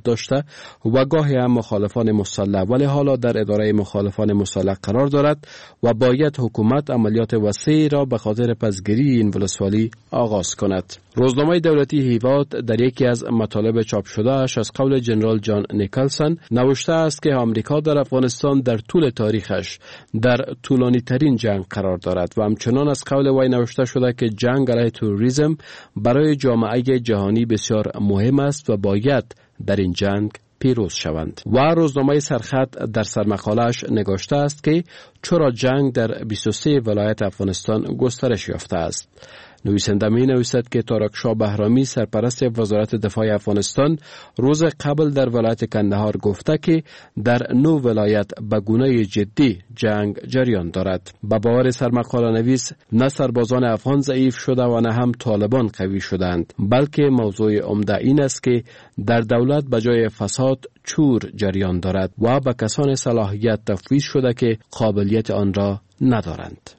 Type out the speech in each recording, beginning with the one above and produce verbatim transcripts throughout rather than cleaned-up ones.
داشته و گاهی هم مخالفان مسلح، ولی حالا در اداره مخالفان مسلح قرار دارد و باید حکومت عملیات وسیع را به خاطر پسگیری این ولسوالی آغاز کند. روزنامه دولتی هیواد در یکی از مطالب چاپ شده اش از قول جنرال جان نیکلسن نوشته است که آمریکا در افغانستان در طول تاریخش در طولانی ترین جنگ قرار دارد و همچنان از قول وی نوشته شده که جنگ علیه تروریسم برای جامعه جهانی بسیار مهم است و باید در این جنگ پیروز شوند. و روزنامه سرخط در سرمقاله‌اش نگاشته است که چرا جنگ در بیست و سه ولایت افغانستان گسترش یافته است. نویسنده می نویسد که تارکشاه بهرامی سرپرست وزارت دفاع افغانستان روز قبل در ولایت کندهار گفته که در نو ولایت به گونه جدی جنگ جریان دارد. به باور سرمقاله نویس نه سربازان افغان ضعیف شده و نه هم طالبان قوی شدند، بلکه موضوع عمده این است که در دولت به جای فساد چور جریان دارد و به کسان صلاحیت تفویض شده که قابلیت آن را ندارند.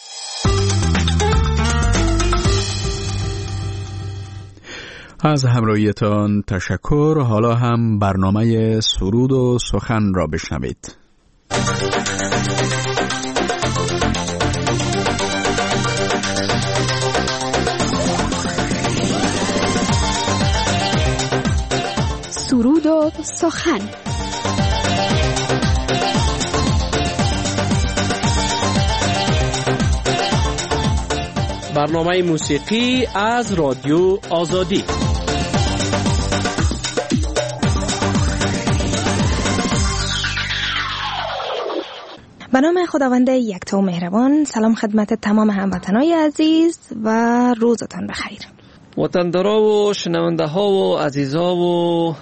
از همراهیتان تشکر. حالا هم برنامه سرود و سخن را بشنوید. سرود و سخن. برنامه موسیقی از رادیو آزادی. به نام خداوند یکتا و مهربان. سلام خدمت تمام هموطنای عزیز و روزتان بخیر. وطندارا و شنونده ها و عزیزا و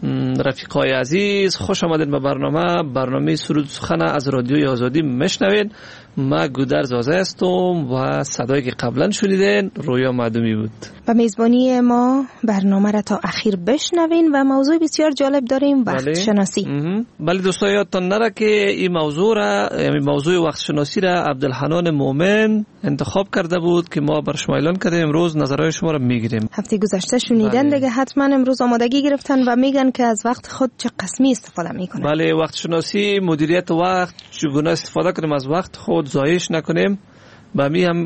رفیقای عزیز، خوش آمدید به برنامه برنامه سرود سخن از رادیوی آزادی. میشنوید ما گودرز آزه هستم و صدایی که قبلا شنیدین رویا معدومی بود. و میزبانی ما برنامه را تا اخیر بشنوین و موضوع بسیار جالب داریم، وقت شناسی. بله دوستان، یادتان نره که این موضوع را، یعنی موضوع وقت شناسی را عبدالحنان مومن انتخاب کرده بود که ما بر شما اعلان کردیم. امروز نظرهای شما را میگیریم. هفته گذشته شنیدن دیگه حتما امروز آمادگی گرفتن و میگن که از وقت خود چه قسمی استفاده میکنن. بله، وقت شناسی، مدیریت وقت، چگونه استفاده کنیم از وقت خود، ضایعش نکنیم. با می هم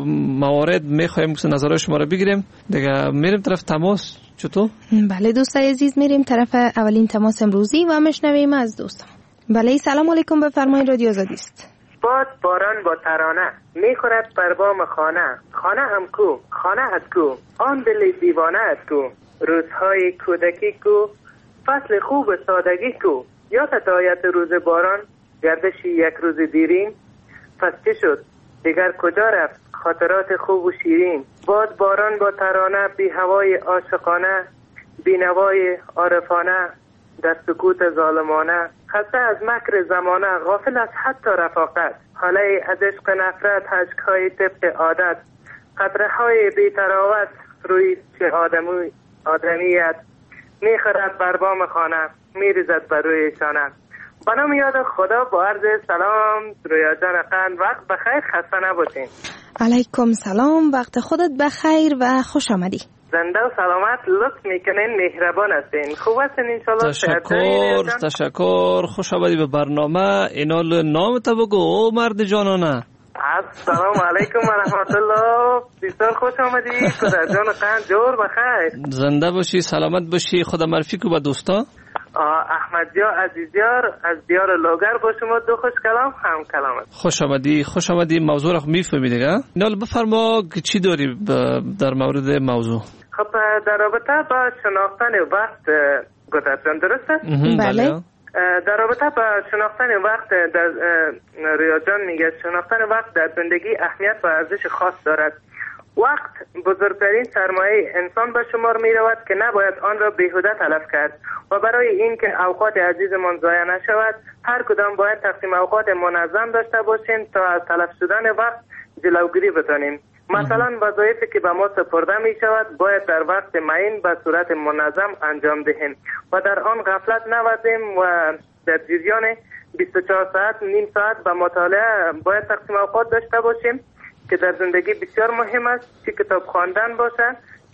موارد میخوایم که نظرهای شما را بگیریم. دیگه میریم طرف تماس. چطور؟ بله دوستای عزیز، میریم طرف اولین تماس امروزی و میشنویم از دوستان. بله، سلام علیکم، بفرمایید، رادیو آزادی است. باد باران با ترانه میخورد بر بام خانه، خانه هم کو، خانه ات کو، آن دل دیوانه ات کو، روزهای کودکی کو، فصل خوب سادگی کو، یادت آید روز باران، گردشی یک روز دیرین، پس چه شد دیگر کجا رفت خاطرات خوب و شیرین. باد باران با ترانه، بی هوای عاشقانه، بی نوای عارفانه، در سکوت ظالمانه، خسته از مکر زمانه، غافل از حتی رفاقت، حاله از عشق نفرت، حشکهای طبق عادت، قطره های بی تراوت روی چه آدمی آدمیت، میخورد بر بام خانه، میریزد بر روی شانه. با نام یاد خدا، با عرض سلام، رویا جان قند، وقت بخیر، خسته نباشین. علیکم سلام، وقت خودت بخیر و خوش آمدی. زنده و سلامت، لطف میکنین، مهربان هستین، خوب هستین انشالله. تشکر تشکر، خوش آمدی به برنامه. اینا نام تا بگو مرد جانانه. السلام علیکم و رحمت الله، بسیار خوش آمدی، خدا جان قند جور بخیر. زنده باشی، سلامت باشی. خدا معرفی کو به دوستا. احمد جا عزیزیار از دیار لوگر با شما دو خوش کلام هم کلامت. خوش آمدی، خوش آمدی. موضوع رو میفهمی دیگه. اینا بفرما که چی داری در مورد موضوع. خب در رابطه با شناختن وقت گذشتن، درسته؟ بله. در رابطه با شناختن وقت، در ریا جان میگه شناختن وقت در زندگی اهمیت و ارزش خاص دارد. وقت بزرگترین سرمایه انسان به شمار می رود که نباید آن را بیهوده تلف کرد و برای این که اوقات عزیزمان ضایع نشود، هر کدام باید تقسیم اوقات منظم داشته باشیم تا از تلف شدن وقت جلوگیری بتانیم. مثلا وظایفی که به ما سپرده می شود باید در وقت معین به صورت منظم انجام دهیم و در آن غفلت نورزیم و در جریان بیست و چهار ساعت نیم ساعت به مطالعه باید تقسیم اوقات داشته باشیم که در زندگی بسیار مهم است، چه کتاب خواندن باشد،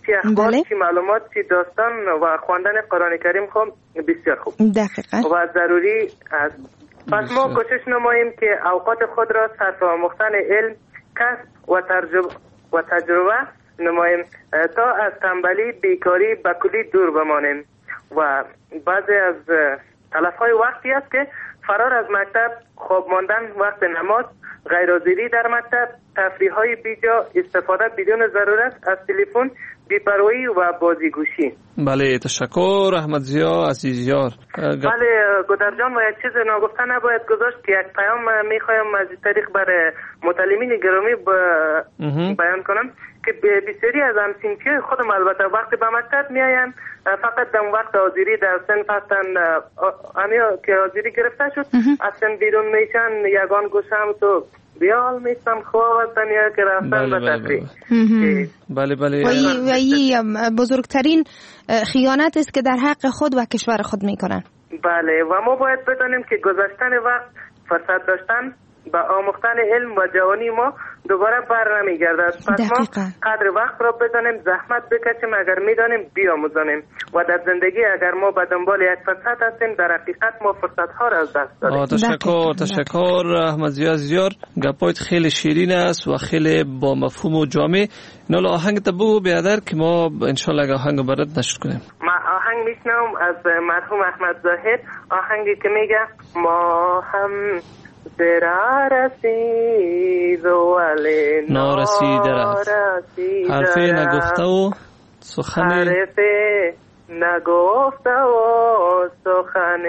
چی اخبار، بله. چی معلومات، چی داستان و خواندن قرآن کریم خب بسیار خوب دقیقا و ضروری است. پس ما کوشش نماییم که اوقات خود را صرف آموختن علم، کسب و تجربه و تجربه نماییم تا از تنبلی، بیکاری به کلی دور بمانیم. و بعضی از تلفهای وقتی است که فرار از مکتب، خواب ماندن وقت نماز، غیرحاضری در مکتب، تفریح‌های بیجا، استفاده بدون ضرورت از تلفن، بی‌پروایی و بازیگوشی. بله تشکر احمد ضیا عزیزیار. بله گودر جان، و یک چیز ناگفته نباید گذاشت که یک پیام میخوایم از طریق بر متعلمین گرامی بیان کنم که بسیاری از همسنفیای خودم البته وقتی به مکتب میاین فقط در وقت حاضری در صنف هستن، همیا که حاضری گرفته شد اصلا بیرون میشن، یگان گوشم تو بیال میستن خواه هستن یا که رفتن به تفریح. بله بله و این بزرگترین خیانت است که در حق خود و کشور خود میکنن. بله و ما باید بدانیم که گذشتن وقت، فرصت داشتن با آموختن علم و جوانی ما دوباره بر نمیگردد. پس ما قدر وقت را بدانیم، زحمت بکشیم، اگر میدانیم بیاموزانیم و در زندگی اگر ما به دنبال یک فرصت هستیم در حقیقت ما فرصت ها را از دست دادیم. تشکر تشکر احمد ضیا عزیزیار، گپایت خیلی شیرین است و خیلی با مفهوم و جامع. نالا آهنگ تا بگو بیادر که ما انشالله اگه آهنگ برات نشر کنیم. ما آهنگ میشنم از مرحوم احمد زاهد، آهنگی که میگه ما هم زرا رسید ولی نارسیده رفت، حرفی نگفته و سخن حرفی نگفته و سخن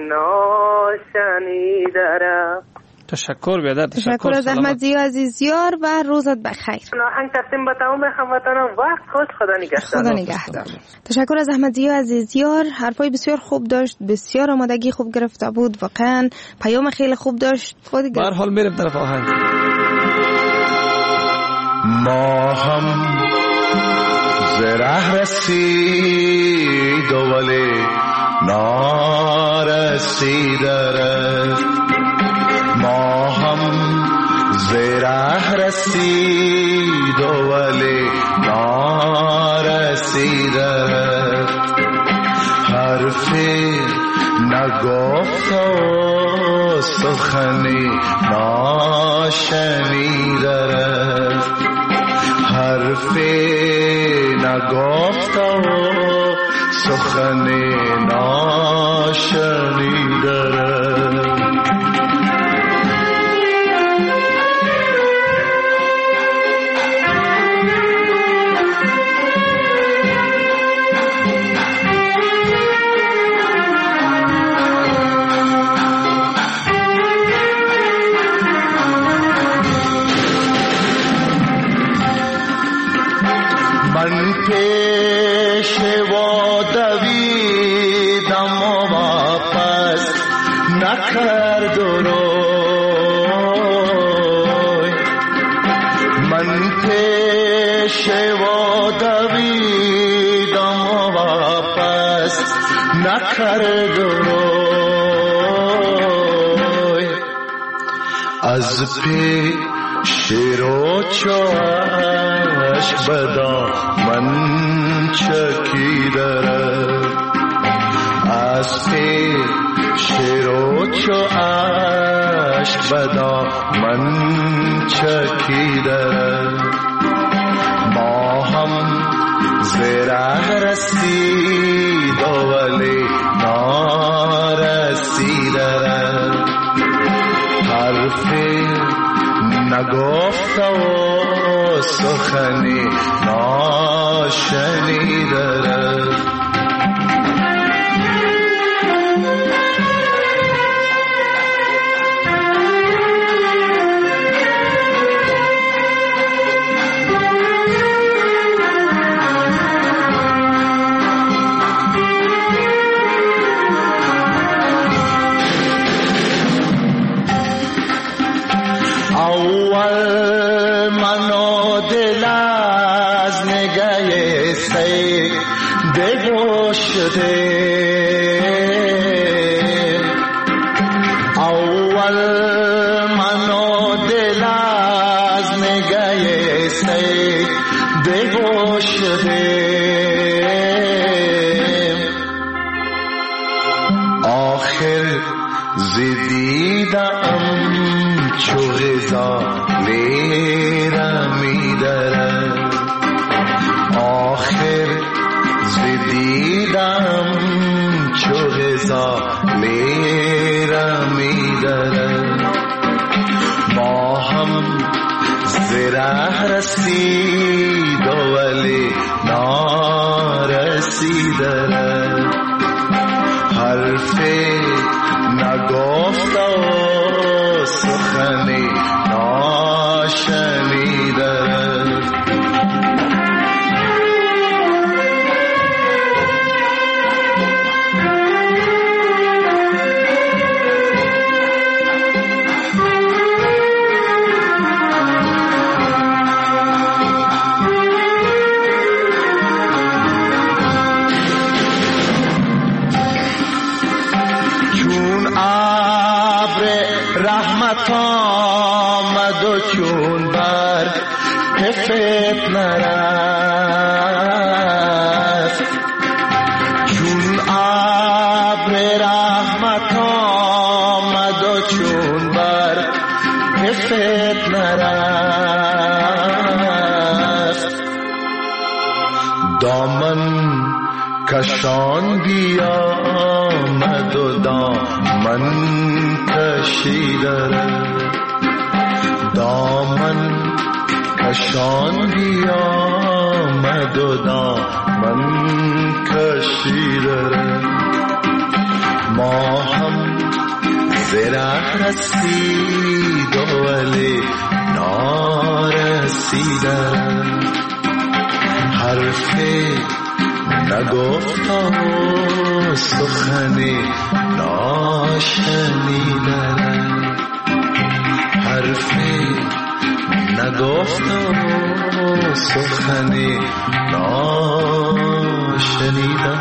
ناشنیده رفت. تشکر بیادر. تشکر از احمد ضیا عزیزیار و روزت بخیر. آهنگ تقدیم به تمام هموطنان. وقت خوش، خدا نگهدار. خدا نگهدار. تشکر از احمد ضیا عزیزیار، حرفای بسیار خوب داشت، بسیار آمادگی خوب گرفته بود، واقعا پیام خیلی خوب داشت. به هر حال میریم طرف آهنگ. ما هم زره رسید ولی نارسیده رفت، ما هم زره رسید ولی نارسیده رفت، حرفی نگفت و سخنی ناشنیده رفت، حرفی نگفت و سخنی ناشنیده رفت. من پیش و دویدم و واپس نکرد روی، من پیش و دویدم و واپس نکرد روی، از پی شیرو چوش بدا من چکیده رفت، از پی شیرو چوش بدا من چکیده رفت، ما هم زره رسید ولی نارسیده رفت، حرفی نگفت و سخنی ناشنیده رفت. اول منو دل از نگه سی بگو آخر زدیدم چو غذا لیرم میدرد آخر زدیدم چو غذا لیرم میدرد ما هم زره رسید ولی نارسیده حرف نگفت و سخن ناشنیده آمد و چون برگ پفت نرفت چون ابر رحمت آمد و چون برگ پفت نرفت دامن کشان بیامد و دامن کشیده دامن کشان بیامد و دامن کشیده ما هم زره رسید ولی نارسیده حرف نگفت و سخن ناشنیده حرف نگفت و سخن ناشنیده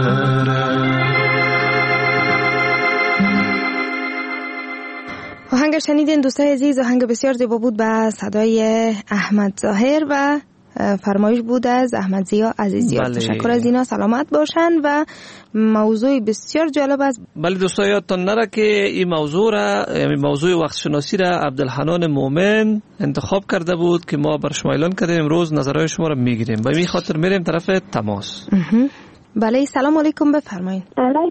آهنگ شنیدین دوستای عزیز آهنگ بسیار زیبا بود به صدای احمد ظاهر و فرمایش بود از احمد زیا عزیزیار. بله. تشکر از اینا، سلامت باشن و موضوع بسیار جالب است. بله دوستان یادتان نره که این موضوع را یعنی موضوع وقت شناسی را عبدالحنان مومن انتخاب کرده بود که ما بر شما اعلان کردیم امروز نظرهای شما را میگیریم و این خاطر میریم طرف تماس. بله سلام علیکم بفرمایید.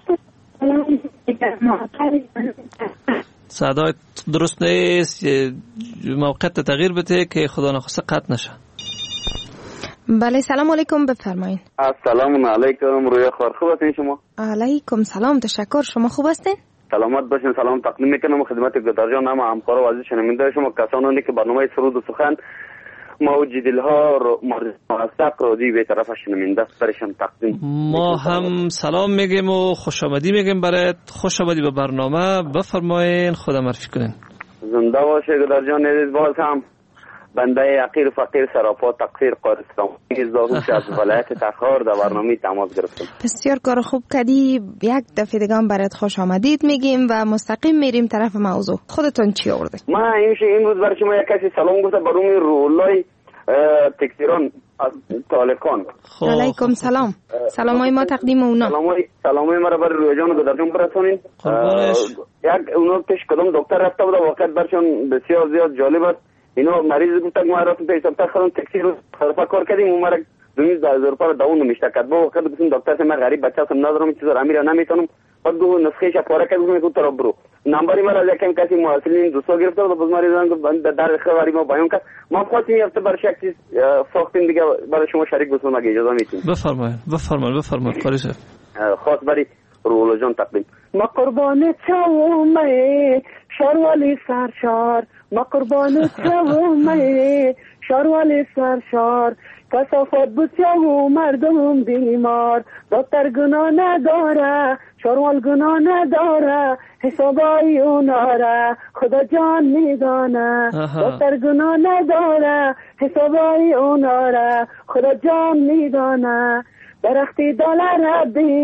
صدای درست نیست، موقعیت تغییر بده که خدا نخواسته قطع نشه. بله سلام علیکم بفرمایید. السلام علیکم روی خور، خوب هستین شما؟ علیکم سلام، تشکر. شما خوب هستین؟ سلامت باشین. سلام تقدیم میکنم خدمت گدار جان، هم همکار و عزیز شنونده شما کسانی که برنامه سرود و سخن موج دلها رو موثق رادیو به طرف شنونده برشان تقدیم. ما هم سلام میگیم و خوش آمدی میگیم برات. خوش آمدی به برنامه، بفرمایین، خدا معرفی کنین. زنده باشه گدار جان. عزیز باز هم بنده عقیر فقیر سراپا تقصیر قارستان از داروش از ولایت تخار در برنامه تماس گرفتم. بسیار کار خوب کردی. یک دفعه دیگه هم برات خوش آمدید میگیم و مستقیم میریم طرف موضوع. خودتون چی آورده؟ ما اینش امروز برای شما یک کسی سلام گفته برای رولای تکسیران از طالقان. علیکم سلام. سلامای ما تقدیم اونا. سلامای سلامای ما را برای روی جان گذاریم برسونین. یک اونا پیش کدام دکتر رفته بود واقعا برشون بسیار زیاد جالب است. اینا مریض گفتن ما رفتیم پیش دکتر خودم تاکسی رو طرفا کار کردیم اون مرا دویست هزار روپیه داون نمیشته کرد. با وقت گفتم دکتر من غریب بچه هستم ندارم چیزا را میرا نمیتونم. بعد گفت نسخه ش پاره کرد گفتم تو برو. نمبری مرا از یکم کسی محصلین دوستا گرفته و باز مریض گفت در خبری ما بیان کرد. ما خواستیم یفته برای یک چیز ساختیم دیگه برای شما شریک بشم اگه اجازه میتین. بفرمایید بفرمایید بفرمایید کاری شد. خاص برای رولو جان تقدیم. ما قربان چاومه شاروالی سرشار ما قربان چاومه شاروالی سرشار کسافت بسیار مردم بیمار دکتر گناه نداره شاروال گناه نداره حسابای اوناره خدا جان میدانه دکتر گناه نداره حسابای اوناره خدا جان میدانه درختی دلار بین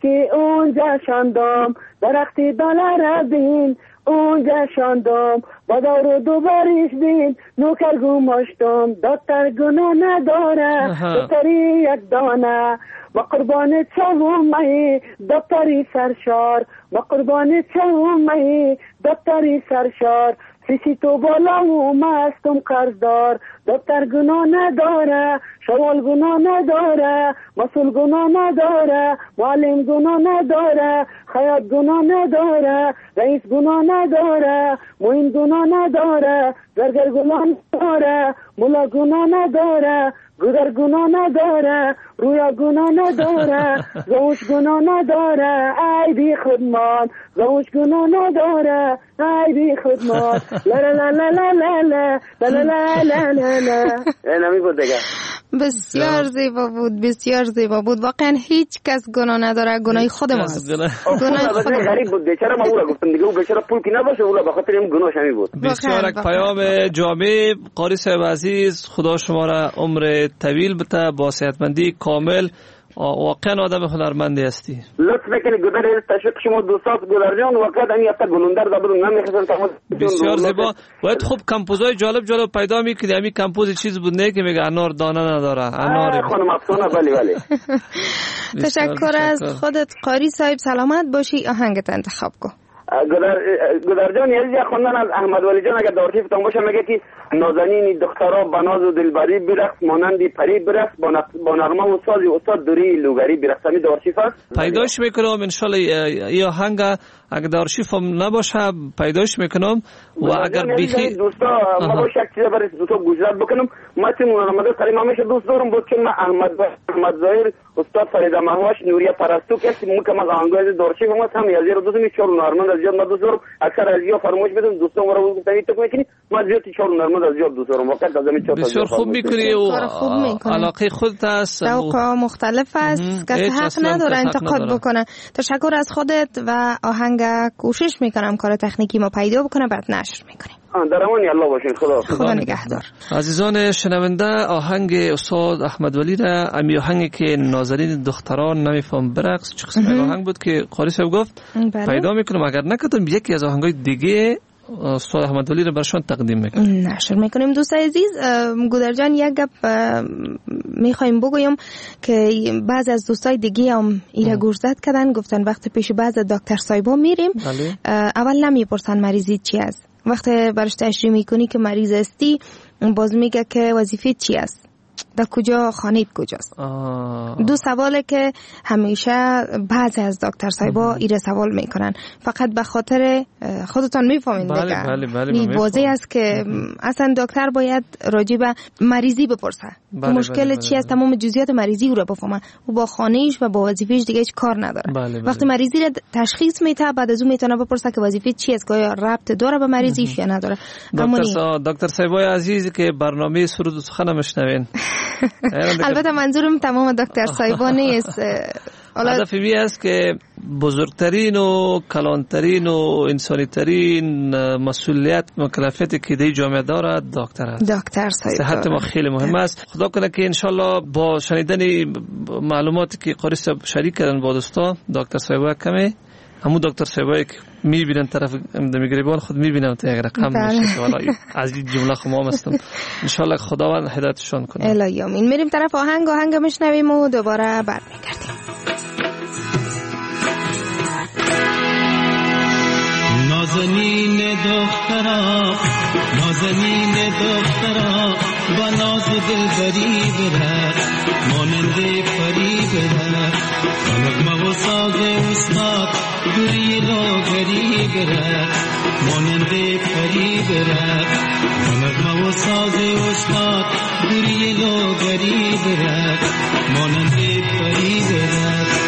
که اونجا شاندم درختی دلار بین اونجا شاندم با دور و دوبارش بین نوکر گماشتم دکتر گناه نداره دکتری یک دانه با قربان چومه دکتری سرشار با قربان چومه دکتری سرشار سیسی تو بالا و مستم قرضدار دکتر گناه نداره شوال گناه نداره مسئول گناه نداره معلم گناه نداره خیاط گناه نداره رئیس گناه نداره معین گناه نداره زرگر گناه نداره ملا گناه نداره گذر گناه نداره رویا گناه نداره زوج گناه نداره ای بی خودمان زوج گناه نداره ای بی خودمان لا لا لا لا لا لا لا لا لا لا لا نمی بود دیگه. بسیار زیبا بود، بسیار زیبا بود. واقعا هیچ کس گناه نداره، گناه خود ماست. گناه خود غریب بود بیچاره، ما اولا گفتم دیگه، او بیچاره پول کی نباشه، اولا به خاطر این گناهش همین بود. بسیار یک پیام جامع. قاری صاحب عزیز، خدا شما را عمر طویل بده، با صحتمندی کامل. واقعا آدم هنرمندی هستی. لطف میکنی گذر تشویق شما دوستات گذر جان، واقعا این هفته گلوندر دبرون نمیخواستم تماس. بسیار زیبا. باید خوب کمپوزای جالب جالب پیدا میکنی. همین کمپوز چیز بود نه که میگه انار دانه نداره. انار خانم افسانه. بله بله. تشکر از خودت قاری صاحب، سلامت باشی. آهنگت انتخاب کن. گذر گذر جان یه خواندن از احمد ولی جان اگر دارتیف تون باشه میگه که نازنین دخترا بناز و دلبری برقص مانندی پری برقص با نغمه و ساز استاد دوری لوگری برقص. می دارتیف است پیداش میکنم ان شاء الله. یا آهنگ اگر دارتیف هم نباشه پیداش میکنم و اگر بیخی دوستا ما باشه یک چیز برای دوستا گزارش بکنم. ما تیم رمضان کریم همیشه دوست دارم بود که من احمد احمد ظاهر استاد فرید مهواش نوریه پرستو که مکمل آهنگای دارتیف هم هم یازیر دوست می چور نورمال از زیاد ما دوست دارم. اکثر از زیاد فرمایش بدم دوستان رو بگم تایی تو میکنی ما زیاد چور نورمال از زیاد دوست دارم. واقعا از همین چور بسیار خوب میکنی و علاقه خودت است. ذوق مختلف است، کسی حق نداره انتقاد بکنه. تشکر از خودت و آهنگ کوشش میکنم کار تکنیکی ما پیدا بکنه بعد نشر میکنیم. در امانی الله باشین. خدا خدا نگهدار. عزیزان شنونده، آهنگ استاد احمد ولی را، امی آهنگی که نازنین دختران نمیفهم برقص، چه قسم آهنگ بود که قاری صاحب گفت بله. پیدا میکنم. اگر نکردم یکی از آهنگای دیگه استاد احمد ولی را برشان تقدیم میکنیم، نشر میکنیم. دوست عزیز گودر جان یک گپ میخوایم بگویم که بعض از دوستای دیگه هم ایره گوشزد کردن، گفتن وقتی پیش بعض دکتر صاحبا میریم اول نمیپرسن مریضی چی است. وقتی برش تشریح میکنی که مریض استی باز میگه که وظیفه چی است، در کجا خانه کجاست. آه. دو سواله که همیشه بعضی از دکتر صاحبا ایره سوال میکنن، فقط به خاطر خودتان میفهمین دیگه. بله بله بله واضح است که اصلا دکتر باید راجع به مریضی بپرسه. بله مشکل بله چی بله است، تمام جزئیات مریضی رو بفهمه. او با خانه‌اش و با وظیفه‌اش دیگه هیچ کار نداره. بله بله. وقتی مریضی رو تشخیص میده بعد از اون میتونه بپرسه که وظیفه چی است، که آیا ربط داره به مریضیش یا نداره. دکتر دکتر صاحبای عزیز که برنامه سرود و سخن مشنوین، البته منظورم تمام دکتر صاحبا نیست. هدف می است که بزرگترین و کلانترین و انسانی ترین مسئولیت مکلفیتی که در جامعه دارد دکتر است. دکتر صاحب صحت ما خیلی مهم است. خدا کنه که انشالله با شنیدن معلوماتی که قاری صاحب شریک کردن با دوستا دکتر صاحب کمی همون دکتر صاحبایی که میبینن طرف میگریبان خود میبینم تا یک رقم میشه. والا از این جمله خمام هستم. انشالله خداوند هدایتشون کنه. الهی آمین. میریم طرف آهنگ آهنگ میشنویم و دوباره برمیگردیم. نازنین دخترا نازنین دخترا با ناز و دلبری برد مانند پری برد نغمه و ساز استاد دوری لاغری برد مانند پری برد نغمه و ساز استاد دوری لاغری برد مانند پری برد.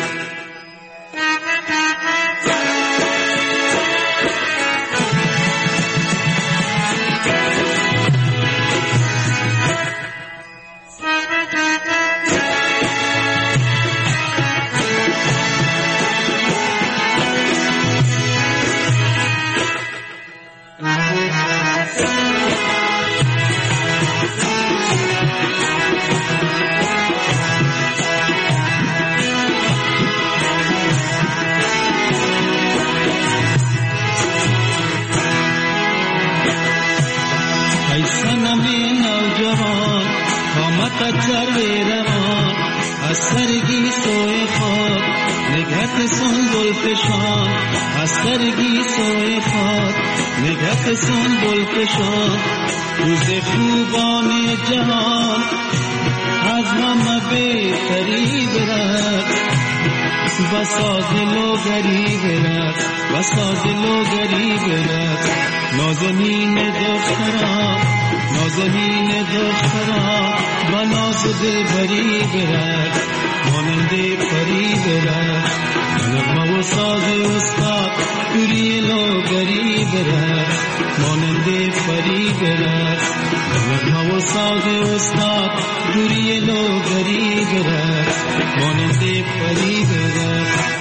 سر روان از سرگی سوی خود نگهت سنبل فشان از سرگی سوی خود نگهت سنبل فشان روز خوبان جهان از همه بهتری برد و ساز لوگری برد و ساز لوگری برد نازنین دختران نازنین دختران و ناز دلبری برد مانند پری برد نغمه و ساز استاد دوری لوگری برد مانند پری برد نغمه و ساز استاد دوری لوگری برد مانند پری برد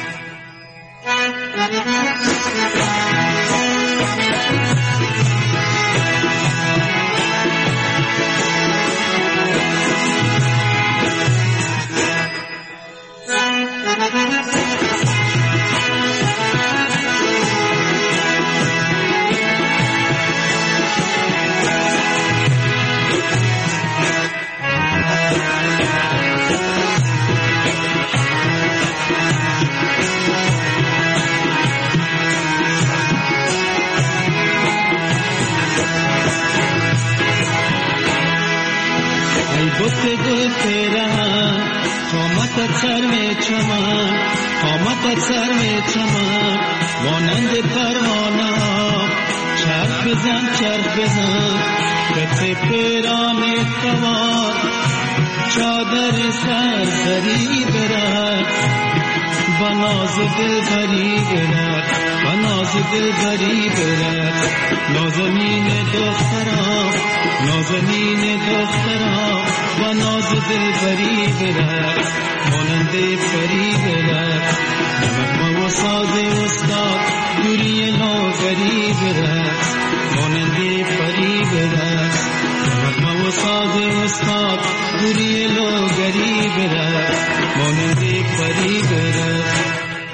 سر چمن قامت سر چمن مانند پروانه چرخ بزن چرخ بزن کت پیران توار چادر سر زری برد و ناز دلبری برد و ناز دلبری برد نازنین دختران نازنین دختران و ناز دلبری برد مانند پری برد نغمه و ساز استاد دوری لوگری برد مانند پری برد نغمه و ساز استاد دوری لوگری برد مانند پری برد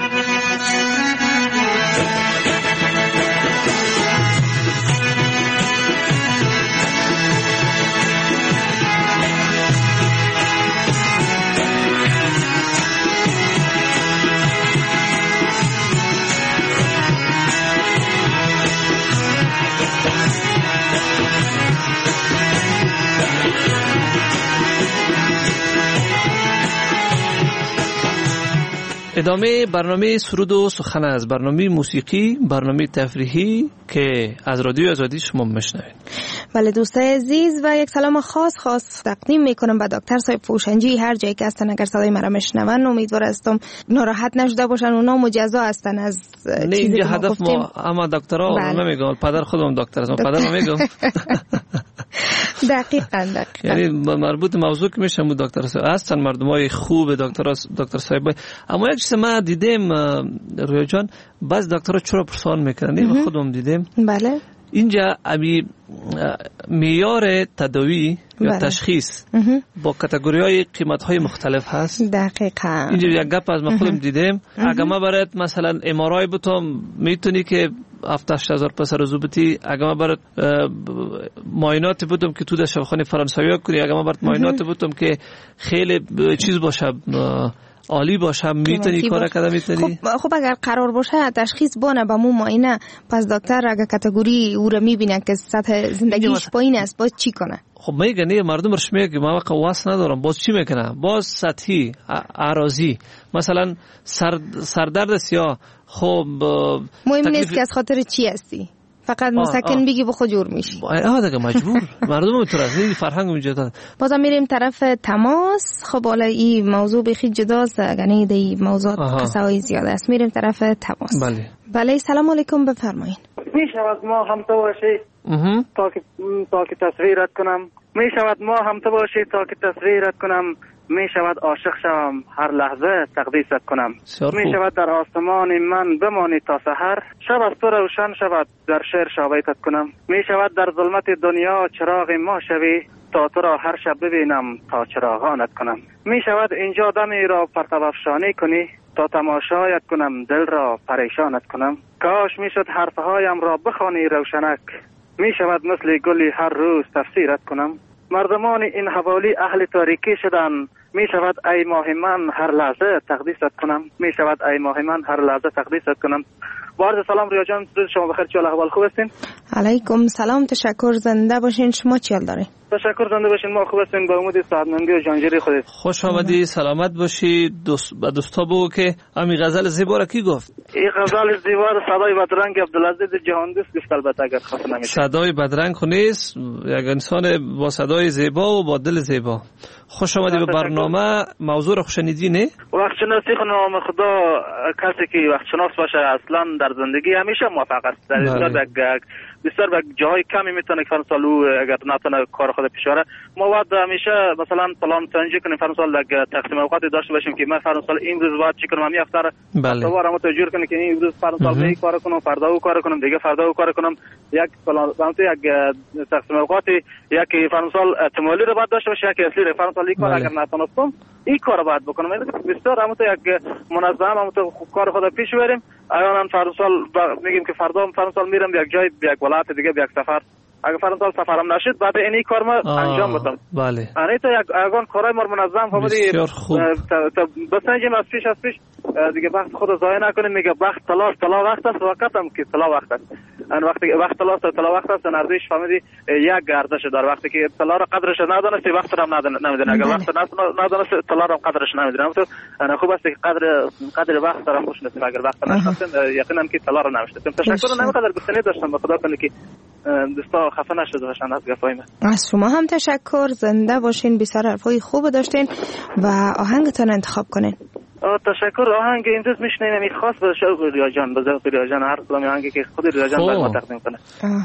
ادامه برنامه سرود و سخن از برنامه موسیقی برنامه تفریحی که از رادیو آزادی شما میشنوید. بله دوستای عزیز و یک سلام خاص خاص تقدیم میکنم به دکتر صاحب فوشنجی هر جایی که هستن اگر صدای مرا میشنون امیدوار هستم ناراحت نشده باشن اونا مجزا هستن از چیزی که ما هدف گفتیم. ما اما دکترها بله. نمیگم پدر خودم دکتر است پدرم میگم دقیقاً دقیقاً یعنی مربوط موضوع که میشم دکتر صاحب هستن مردمای خوب دکتر دکتر صاحب اما یک چیز ما دیدیم رویا جان بعض دکترها چرا پرسان میکنن خودم دیدم بله اینجا ابی معیار تداوی یا بله. تشخیص با کاتگوری‌های قیمت‌های مختلف هست. دقیقاً اینجا یک گپ از من خودم دیدم اگه ما برات مثلا ام آر آی بتم میتونی که هفتاد هزار پس رزوبتی اگه ما برات معاینات بتم که تو در شفاخانه فرانسوی کنی اگه ما برات معاینات بتم که خیلی چیز باشه عالی باشه میتونی کار کردن میتونی خب, خب اگر قرار باشه تشخیص بانه با مو معاینه پس دکتر اگر کاتگوری او را میبینه که سطح زندگیش پایین است باز چی کنه؟ خب میگه نه مردم رش میگه ما قواس ندارم باز چی میکنه باز سطحی اعراضی مثلا سر سردرد سیاه خب مهم نیست که از خاطر چی هستی فقط مسکن بگی بخو جور میشی آه دیگه مجبور مردم اونطور است این فرهنگ اونجا داد بازم میریم طرف تماس خب حالا این موضوع بخی جداست یعنی دی موضوع قصه‌ای زیاده است میریم طرف تماس بله بله سلام علیکم بفرمایید میشود ما هم تو باشی تا که تا که تصویرت کنم میشود ما هم تو باشی تا که تصویرت کنم می شود عاشق شوم هر لحظه تقدیست کنم می شود در آسمان من بمانی تا سحر شب از تو روشن شود در شعر شابیتت کنم می شود در ظلمت دنیا چراغ ما شوی تا تو را هر شب ببینم تا چراغانت کنم می شود اینجا دمی را پرتو افشانی کنی تا تماشایت کنم دل را پریشانت کنم کاش می شد حرفهایم را بخوانی روشنک می شود مثل گلی هر روز تفسیرت کنم مردمان این حوالی اهل تاریکی شدن، می شود ای ماه من هر لحظه تقدیست کنم، می شود ای ماه من هر لحظه تقدیست کنم. با عرض سلام ریا جان، روز شما بخیر، چه احوال، خوب هستین؟ علیکم سلام، تشکر، زنده باشین. شما چی حال دارین؟ تشکر، زنده باشین، ما خوب هستیم، با امید سعادتمندی و جانجری خودت. خوش آمدی، سلامت باشی. دوست با دوستا بگو که همین غزل زیبا را کی گفت؟ این غزل زیبا را صدای بدرنگ عبدالعزیز جهاندوست گفت، البته اگر خاص نمیشه. صدای بدرنگ خو نیست، یک انسان با صدای زیبا و با دل زیبا. خوش آمدی به برنامه. موضوع را شنیدی نه؟ وقت شناسی خو نام خدا، کسی که وقت شناس باشه اصلا در زندگی همیشه موفق است. در بسیار بسیار به جاهای کمی میتونه که فرض او اگر نتونه کار خود پیش بره. ما باید همیشه مثلا پلان سنجی کنیم، فرض یک تقسیم اوقاتی داشته باشیم که من فرض این روز باید چی کنم، همین هفته بله دوباره ما تجربه کنیم که این روز فرض می کار کنم، فردا او کار کنم، دیگه فردا او کار کنم. یک پلان یک تقسیم اوقاتی یکی فرض احتمالی رو باید داشته باشه، یکی اصلی رو فرض این کار اگر نتونستم این کار باید بکنم. بسیار همون یک منظم همون کار خود پیش بریم. الان فرض میگیم که فردا فرض میرم یک جای یک ولایت دیگه یک سفر، اگر فرض سفرم نشد بعد این کار ما انجام بدم. بله یعنی تو یک اگان کارای ما منظم فهمیدی، بس نجیم از پیش از پیش دیگه وقت خود ضایع نکنیم. میگه وقت طلا طلا وقت است، وقت هم که طلا وقت است. ان وقتی وقت طلا طلا وقت است، ارزش فهمیدی یک گردش داره. وقتی که طلا را قدرش ندانستی وقت را هم نمیدونی، اگر وقت ندانستی طلا را قدرش نمیدونی. تو انا خوب است که قدر قدر وقت را خوش نشیم. اگر وقت نشناسیم یقینا که طلا را نمیشناسیم. تشکر، نمیقدر گفتنی داشتم، به خدا کنه که دوستا خفه نشده باشن از گپای من. از شما هم تشکر، زنده باشین، بسیار حرفای خوب داشتین و آهنگتون انتخاب کنین. تشکر. آهنگ این روز میشنیم این خاص به شوق ریا جان، به ذوق ریا جان، هر کدام آهنگی که خود ریا جان برام تقدیم کنه.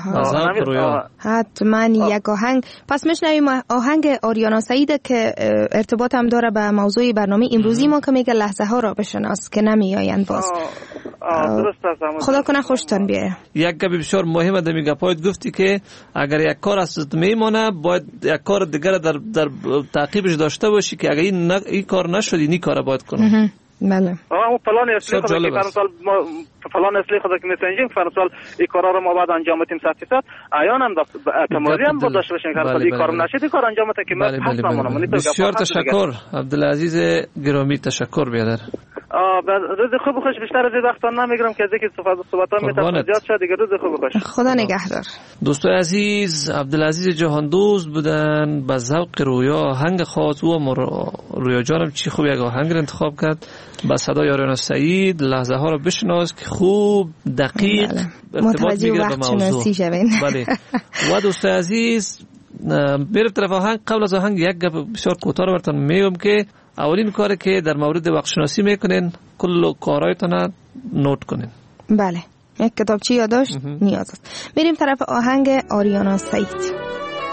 حتما یک آهنگ. پس میشنویم آهنگ آریانا سعید که ارتباط هم داره به موضوع برنامه امروزی ما که میگه لحظه ها را بشناس که نمیآیند باز. درست است. خدا کنه خوشتون بیاره. یک گپ بسیار مهمه در میگه پایت گفتی که اگر یک کار از میمونه باید یک کار دیگر در در تعقیبش داشته باشی که اگر این, ن... این کار نشد این کار باید کنی. بله. آه پلان اصلی خود که فرض ما پلان اصلی خود که میسنجیم فرض این کارا رو ما بعد انجام بدیم صد درصد عیان هم اعتمادی هم داشته باشیم که فرض این کار نشد این کار انجام بده که ما پس نمونم. بسیار تشکر عبدالعزیز گرامی، تشکر بیادر. آه روز خوب خوش، بیشتر از این وقتا نمیگیرم که از اینکه صحبت صحبتام میتونه زیاد شه دیگه. روز خوب خوش، خدا نگهدار. دوستای عزیز، عبدالعزیز جهاندوست بودن، به ذوق رویا آهنگ خاص و رویا جانم چی خوب یک آهنگ انتخاب کرد با صدای آریانا سعید. لحظه ها رو بشناس که خوب دقیق ارتباط میگیره به موضوع. بله. و دوستای عزیز بریم طرف آهنگ. قبل از آهنگ یک گپ بسیار کوتاه براتون میگم که اولین کاری که در مورد وقت شناسی میکنین کل کارهایتون نوت کنین. بله، یک کتابچه یادداشت نیاز است. میریم طرف آهنگ آریانا سعید.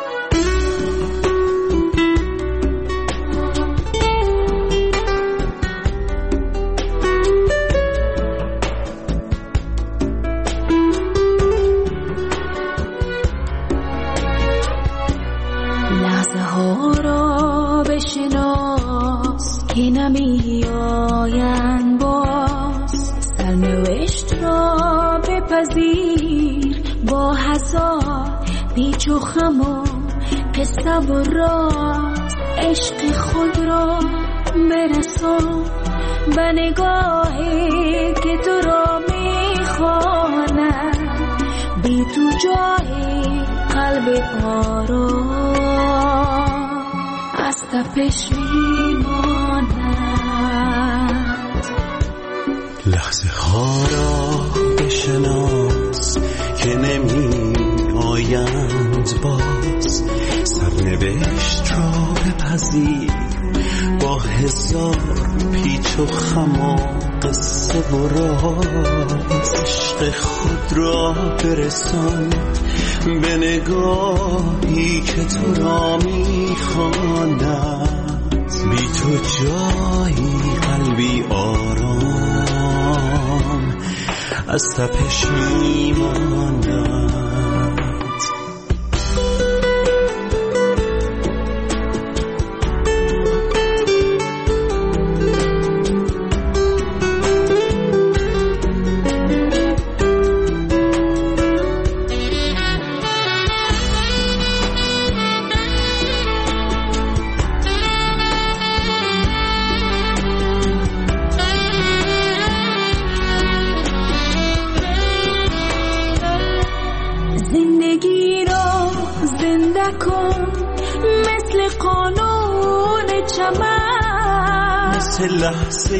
لحظه ها را بشناس که نمی آیند باز، سرنوشت را بپذیر با هزار پیچ و خم و قصه و راز. عشق خود را برسان به نگاهی که تو را می خواند، بی تو جای قلب آرام از تپش می ماند. لحظه ها را بشناس که نمی آیند باز، سرنوشت را بپذیر با هزار پیچ و خم و قصه و راز. عشق خود را برسان به نگاهی که تو را میخواند، بی تو جایی قلبی آرام از تپش میماند. نکن مثل قانون چمن، مثل لحظه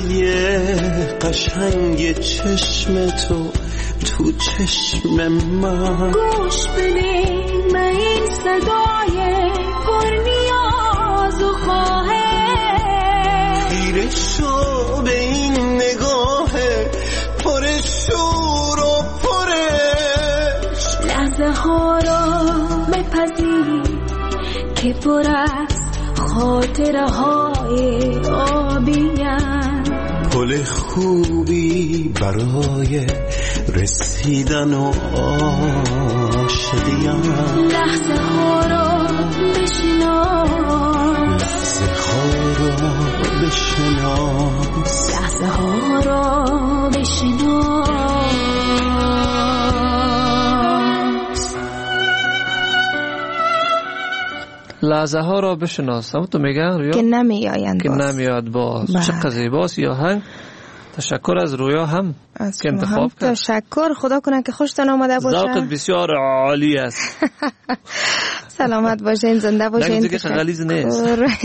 قشنگ چشم تو تو چشم من. گوش بده به این صدای پر نیاز و خواهش، خیره شو به این نگاه پر شور و پرش. لحظه ها را بپذیر که پر از خاطره های آبی‌اند، پل خوبی برای رسیدن و عاشقی‌ام. لحظه ها را بشناس، لحظه ها را بشناس، لحظه ها را بشناس. لحظه ها را بشناس. هم تو میگن رویا که نمیآیند که باز. نمیاد باز. چقدر زیباست یا هنگ. تشکر از رویا هم که انتخاب کرد. تشکر، خدا کنه که خوشتان آمده باشه. ذوقت بسیار عالی است. سلامت باشین، زنده باشین. نگه که غلیظ نیست.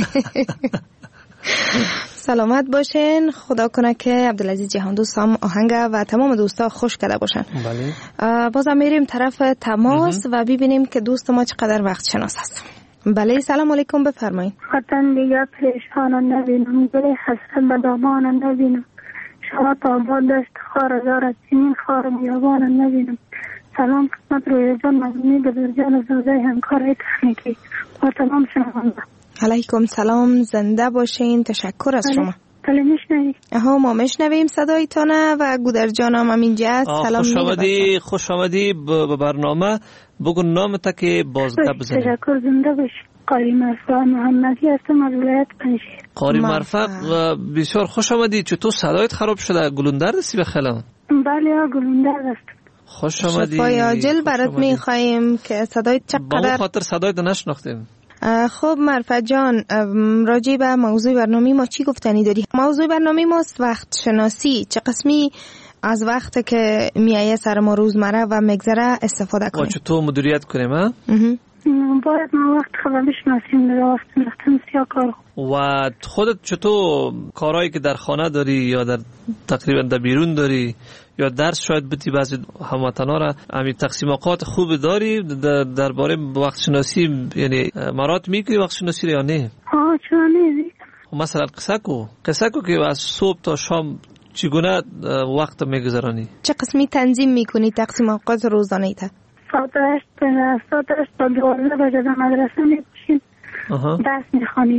سلامت باشین. خدا کنه که عبدالعزیز جهان دوست هم آهنگ و تمام دوستا خوش کرده باشن. بله. بازم میریم طرف تماس و ببینیم که دوست ما چقدر وقت شناس هست. بله سلام علیکم، بفرمایید. وطن دیگه پریشان نبینم، گل حسن به دامان نبینم، شما تا با دست خار دارد چنین خار بیابان نبینم. سلام خدمت روی جان مزمی بدر جان زاده همکار تکنیکی و تمام شنونده. علیکم سلام، زنده باشین. تشکر از شما. بله میشنوی؟ آها ما میشنویم صدایتانه و گودر جانم هم اینجا است. سلام. خوش آمدی، خوش آمدی به برنامه. بگو نام تا که بازده بزنیم. تشکر، زنده باش. قاری مرفق محمدی هستم از ولایت پنجشیر. قاری مرفق بسیار خوش آمدی. چطور صدایت خراب شده؟ گلوندر دستی بخلم؟ بله گلوندر است. خوش آمدی. شفای عاجل برات میخوایم که صدایت چقدر. با خاطر صدایت نشناختیم. خب مرفق جان، راجع به موضوع برنامه ما چی گفتنی داری؟ موضوع برنامه ماست وقت شناسی. چه قسمی از وقت که میایه سر ما روزمره و مگذره استفاده کنیم؟ چطور مدیریت کنیم ها؟ باید ما وقت خدا بشناسیم، در وقت نختم سیا کار. و خودت چطور کارهایی که در خانه داری یا در تقریبا در بیرون داری یا درس شاید بتی بعضی هموطنا را همین تقسیم اوقات خوب داری درباره وقت شناسی، یعنی مرات میکنی وقت شناسی یا نه؟ ها چرا نه؟ مثلا قصه کو قصه کو که از صبح تا شام چگونه وقت میگذرانی؟ چه قسمی تنظیم میکنی تقسیم اوقات روزانه ایت؟ ساعت هشت ساعت هشت تا دوازده بجه در مدرسه میپوشیم، درس میخوانیم،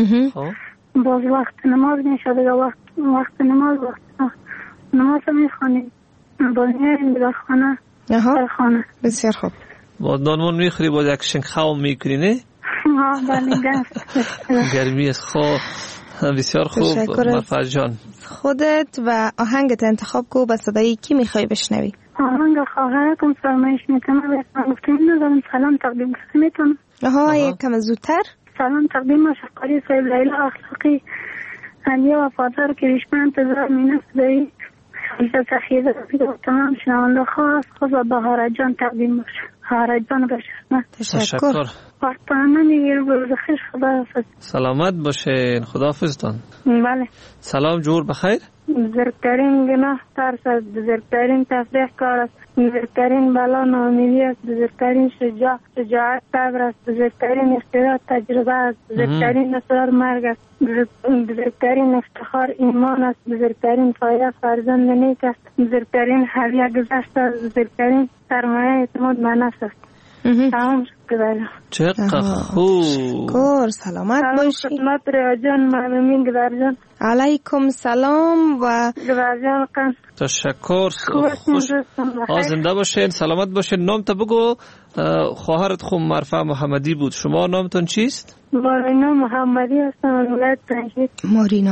باز وقت نماز میشه دیگه، وقت وقت نماز وقت نماز میخوانیم، باز میریم در خانه در خانه. بسیار خوب. باز نانمون میخوری، باز یک شنگ خواب میکنی نه؟ ها بله گرمی است. خواه بسیار خوب مرفق جان. خودت و آهنگت انتخاب کو، به صدای کی میخوای بشنوی؟ آهنگ خواهرتون فرمایش میکنم، بسیار گفتیم ندارم سلام تقدیم کنم میتونم؟ آها یک کم زودتر. سلام تقدیم شقاری صاحب لیلا اخلاقی، علیه وفادار که ریشمن انتظار مینه صدایی خلیفه سخیده و تمام شنونده خواست خود و بهاره جان تقدیم باشه. بهاره جان بشه. تشکر. وقت نمیگیر، روز خوش، خدا حافظ. سلامت باشین، خدا حافظتان. بله. سلام جور بخیر. بزرگترین گناه ترس است، بزرگترین تفریح کار است، بزرگترین بلا ناامیدی است، بزرگترین شجاع شجاعت صبر است، بزرگترین اختیار تجربه است، بزرگترین اسرار مرگ است، بزرگترین افتخار ایمان است، بزرگترین پایه فرزند نیک است، بزرگترین هدیه گذشت است، بزرگترین سرمایه اعتماد به نفس است. تمام شد. چقدر خوب. کور سلامت باشی. خدمت ریا جان معلومین گدر جان. علیکم سلام و گدر جان قن. تشکر. خوش زنده باشین، سلامت باشین. نام تا بگو. خواهرت خوب مرفع محمدی بود. شما نامتون چیست؟ مارینا محمدی هستم از ولایت پنجشیر. مارینا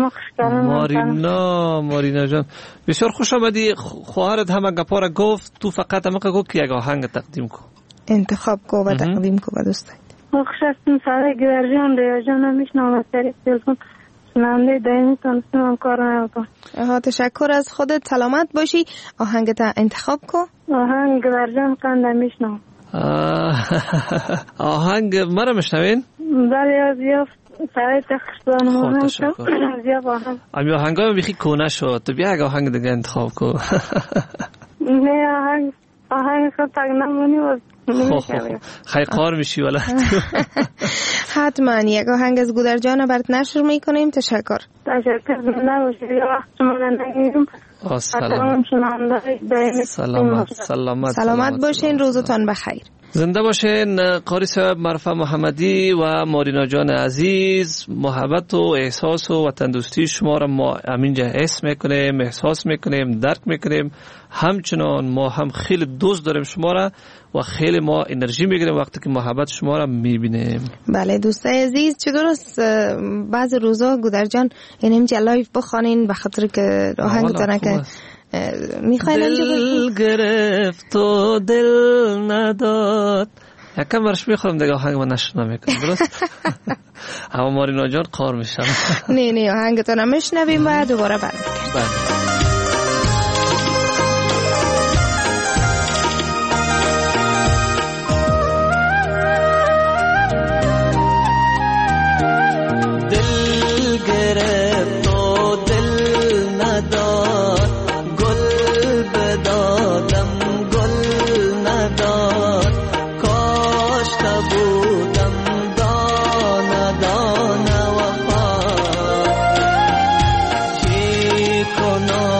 مارینا مارینا جان بسیار خوش آمدی. خواهرت همه گپا را گفت، تو فقط همه گفت که یک آهنگ تقدیم کن، انتخاب کو و تقدیم کو به دوستان. خوش هستم ساره گدر جان ریا جان نمیشنم از طریق تلفن شنونده دائمی تونستم کار نکنم. ها تشکر از خودت، سلامت باشی. آهنگ تا انتخاب کو. آهنگ گدر جان قند میشنم. آهنگ مرا میشنوین؟ بله از یا سرای تخشدان مهم شد از یا آهنگ امی آهنگ ها بیخی کنه شد. تو بیا اگه آهنگ دیگه انتخاب کن. نه آهنگ آهنگ خود تک نمونی و خیلی قار میشی ولی حتما یک آهنگ از گودر جان برات نشر میکنیم. تشکر. تشکر. زنده باشید. یا وقت شما نگیریم. سلامت سلامت سلامت سلامت باشین. روزتان بخیر. زنده باشین. قاری صاحب مرفع محمدی و مارینا جان عزیز، محبت و احساس و تندرستی شما را ما همینجا حس میکنیم، احساس میکنیم، درک میکنیم. همچنان ما هم خیلی دوست داریم شما را و خیلی ما انرژی میگیریم وقتی که محبت شما را میبینیم. بله دوستای عزیز، چطور است بعض روزا گودر جان اینم لایو بخوانین به خاطر که آهنگ تنه که میخواین دل گرفت و دل نداد. یکم برش میخورم دیگه آهنگ من نشنا میکنم. درست؟ اما مارینا جان قار میشم. نه نه آهنگ تو نمیشنویم و دوباره برمیگردیم. بله. no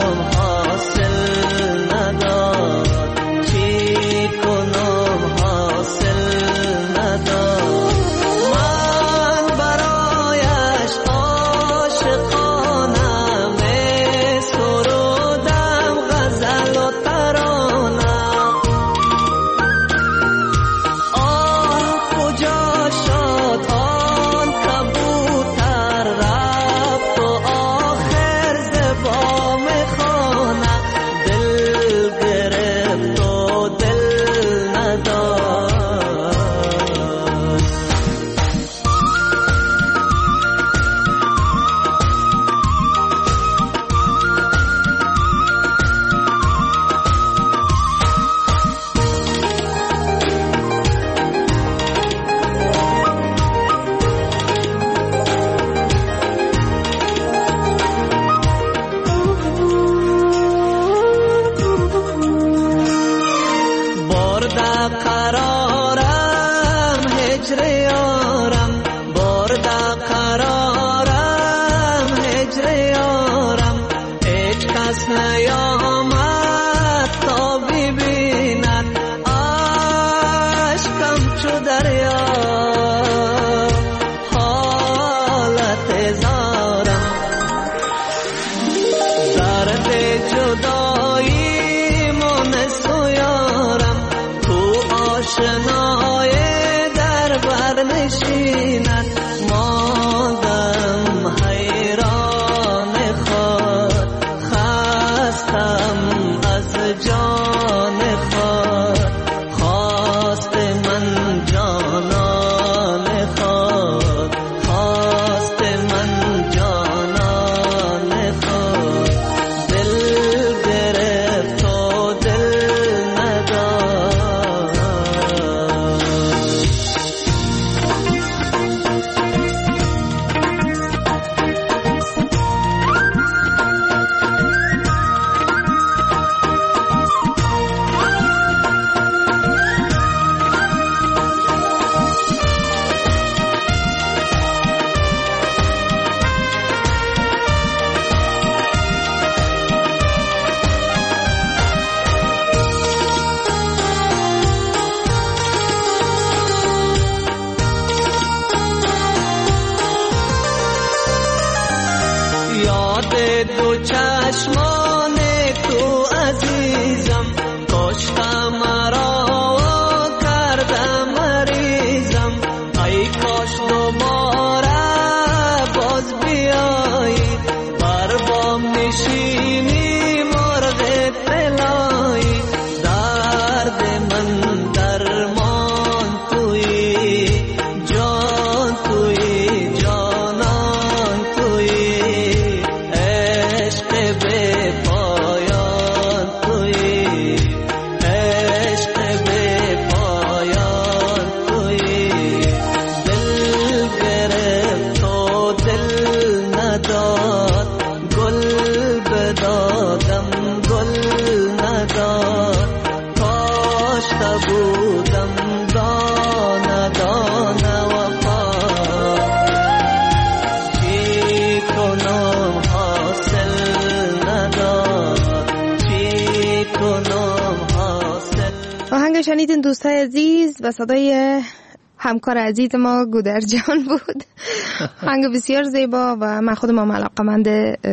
شنیدین دوستای عزیز و صدای همکار عزیز ما گودرجان بود. آهنگ بسیار زیبا و من خودم هم علاقه‌مند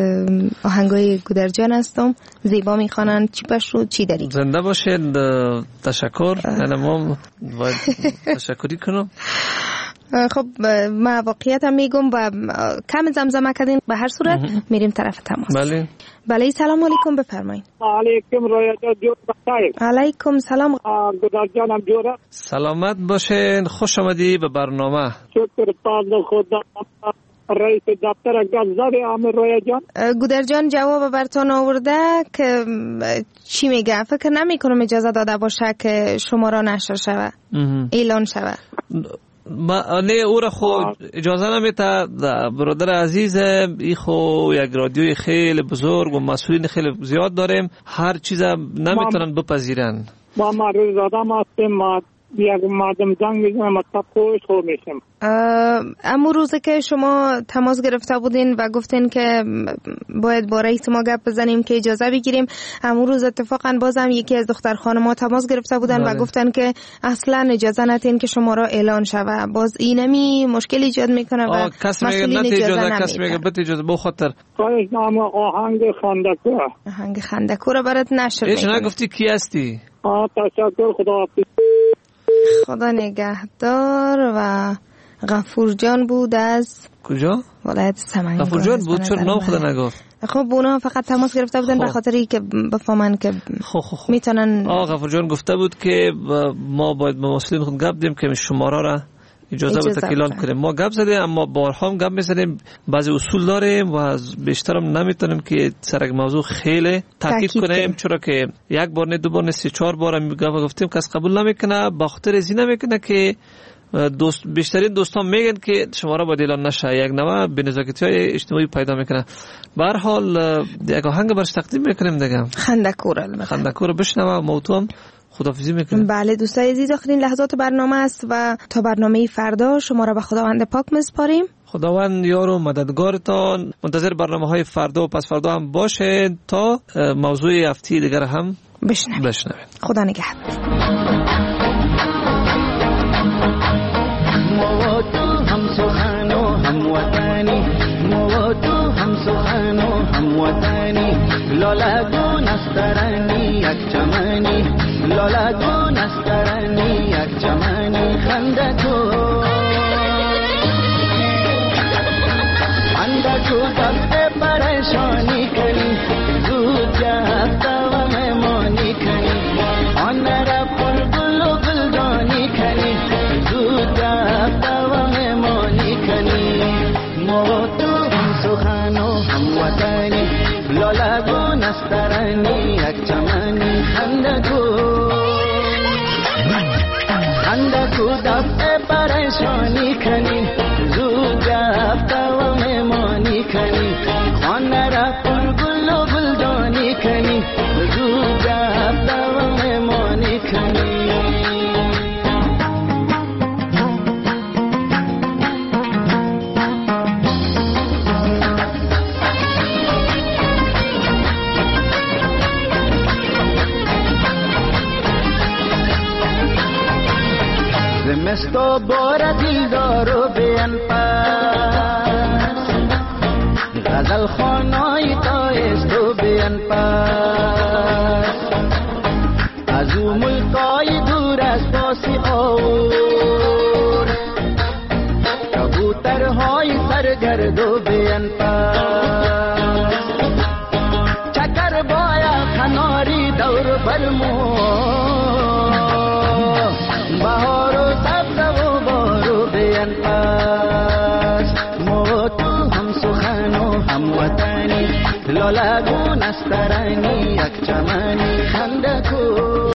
آهنگای گودرجان هستم. زیبا میخوانن، چی پشو چی داری. زنده باشید. تشکر. من ما باید تشکری کنم. خب ما واقعیت هم میگم و کم زمزمه کردین. به هر صورت میریم طرف تماس. بله بله سلام علیکم، بفرمایید. علیکم رویا جان بخیر. علیکم سلام گودرجانم جوره. سلامت باشین، خوش آمدی به برنامه. شکر پاک خدا. رئیس دفتر گزارش امیر رویا جان. گودرجان جواب براتون آورده که چی میگه؟ فکر نمی کنم اجازه داده باشه که شماره نشر شوه، اعلان شوه. ما نه او را خود اجازه نمیده. برادر عزیز، ای خو یک رادیوی خیلی بزرگ و مسئولین خیلی زیاد داریم، هر چیز نمیتونن بپذیرن. ما معروض آدم هستیم، ما یک مردم جنگ میزنم مطلب خوش خوب میشم. امو روزه که شما تماس گرفته بودین و گفتین که باید با رئیس ما گپ بزنیم که اجازه بگیریم، امو روز اتفاقا بازم یکی از دختر خانم‌ها تماس گرفته بودن بله. و گفتن که اصلا اجازه ندین که شما را اعلان شوه. باز اینمی مشکل ایجاد میکنه و مسئولین اجازه نمیدن. کس میگه بت اجازه به خاطر خواهش نام آهنگ خندکو. آهنگ خندکو را برات نشر میکنم. هیچ نگفتی کی هستی؟ آه تشکر، خدا حافظ. خدا نگهدار. و غفور جان بود از کجا؟ ولایت سمنگان. غفور جان بود، چرا نام خدا نگفت؟ خب اونا فقط تماس گرفته بودن به خاطر اینکه بفهمن که خو خو خو. میتونن. آه غفور جان گفته بود که ما باید با مسئولین خود گپ بدیم که شماره را اجازه بده که اعلان کنیم. ما گپ زدیم، اما بارها هم گپ میزنیم، بعضی اصول داریم و بیشتر هم نمیتونیم که سر یک موضوع خیلی تاکید کنیم، چرا که یک بار نه دو بار نه سه چهار بار هم گپ گفتیم کس قبول نمیکنه، با خاطر از این نمیکنه که دوست بیشترین دوستان میگن که شماره باید اعلان نشه، یک نوع بی‌نزاکتی‌های اجتماعی پیدا میکنه. به هر حال یک آهنگ برش تقدیم میکنیم دیگه. خندکور البته. خندکور بشنوه موضوع هم خداحافظی میکنم. بله دوستای عزیز، آخرین لحظات برنامه است و تا برنامه فردا شما را به خداوند پاک میسپاریم. خداوند یار و مددگارتان. منتظر برنامه‌های فردا و پس فردا هم باشید تا موضوع هفته دیگر هم بشنوید. بشنوید. خدا نگهدار. ما تو هم سخن و هم وطنی، ما تو هم سخن و هم وطنی، لالا نسترنی یک چمنی، لالا نسترنی یک چمنی، خندکو خندکو دست پریشانی کنی، زود جفتا و مهمانی کنی، آن را پر گل و گلدانی کنی، زود جفتا و مهمانی کنی. ما تو هم سخن و هم وطنی، لالا نسترنی یک چمنی، خندکو خندکو دفع پریشانی کنی، زود جفتا و مهمانی کنی، خانه را پر گل و گلدانی کنی، زود جفتا و مهمانی کنی. زمستو بار دل دارو بیان پاس، غزل خانای تایستو بیان پاس، از او ملکای دور از باسی آور، کبوترهای سرگردو بیان پاس، چکر بایا کناری دور برمو، بهار و سبز و بارو بیان پاس. ما تو هم سخن و هم وطنی، لالا نسترنی یک چمنی، خندکو